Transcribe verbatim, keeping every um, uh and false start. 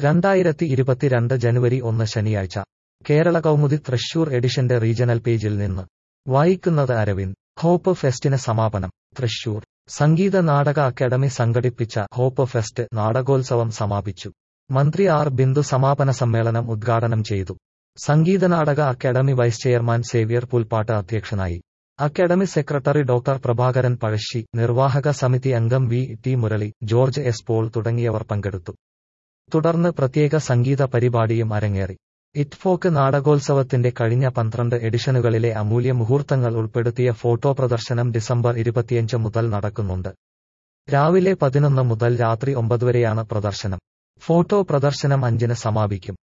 രണ്ടായിരത്തി ഇരുപത്തിരണ്ട് ജനുവരി ഒന്ന് ശനിയാഴ്ച കേരള കൗമുദി തൃശൂർ എഡിഷന്റെ റീജണൽ പേജിൽ നിന്ന് വായിക്കുന്നത് അരവിന്ദ്. ഹോപ്പ് ഫെസ്റ്റിന് സമാപനം. തൃശൂർ സംഗീത നാടക അക്കാദമി സംഘടിപ്പിച്ച ഹോപ്പ് ഫെസ്റ്റ് നാടകോത്സവം സമാപിച്ചു. മന്ത്രി ആർ ബിന്ദു സമാപന സമ്മേളനം ഉദ്ഘാടനം ചെയ്തു. Sangeetha Nataka academy vice chairman Xavier Pulppattu അധ്യക്ഷനായി. Academy secretary doctor Prabhakaran Pazhassi, നിർവാഹക സമിതി അംഗം V T Murali, George S Paul തുടങ്ങിയവർ പങ്കെടുത്തു. തുടർന്ന് പ്രത്യേക സംഗീത പരിപാടിയും അരങ്ങേറി. ഇറ്റ്ഫോക്ക് നാടകോത്സവത്തിന്റെ കഴിഞ്ഞ പന്ത്രണ്ട് എഡിഷനുകളിലെ അമൂല്യ മുഹൂർത്തങ്ങൾ ഉൾപ്പെടുത്തിയ ഫോട്ടോ പ്രദർശനം ഡിസംബർ ഇരുപത്തിയഞ്ച് മുതൽ നടക്കുന്നുണ്ട്. രാവിലെ പതിനൊന്ന് മുതൽ രാത്രി ഒമ്പത് വരെയാണ് പ്രദർശനം. ഫോട്ടോ പ്രദർശനം അഞ്ചിന് സമാപിക്കും.